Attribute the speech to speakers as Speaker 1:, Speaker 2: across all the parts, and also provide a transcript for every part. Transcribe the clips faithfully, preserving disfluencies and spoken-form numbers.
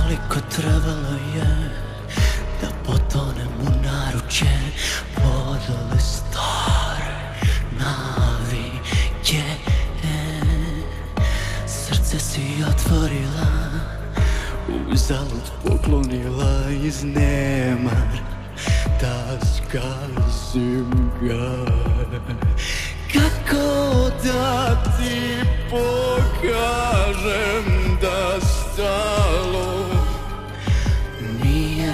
Speaker 1: koliko trebalo je da potonem u naručje podle stare navike. Srce si otvorila, uzalud poklonila iz nemar, taskazim ga. Kako da ti pokažem da stalo nije,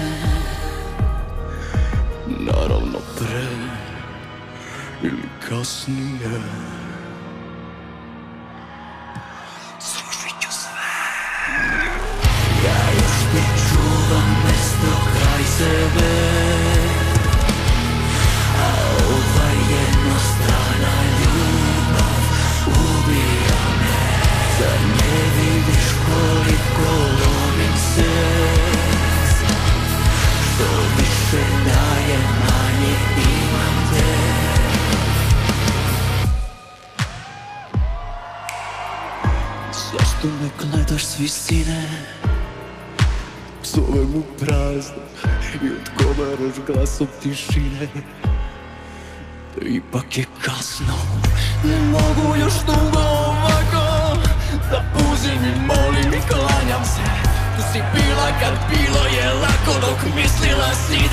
Speaker 1: naravno pre ili kasnije. Srušit ću sve. Ja još ne čuvam mesto kraj sebe, a ova jednostrana ljubav ubija me. Zar ne vidiš koliko lomim src? Što više daje, manje imam te. Zašto me gledaš s visine? Zovem u prazno i odgovaraš glasom tišine. Ipak je kasno, ne mogu još dugo ovako, da puzim i molim i klanjam se. Tu si bila kad bilo je lako, dok mislila si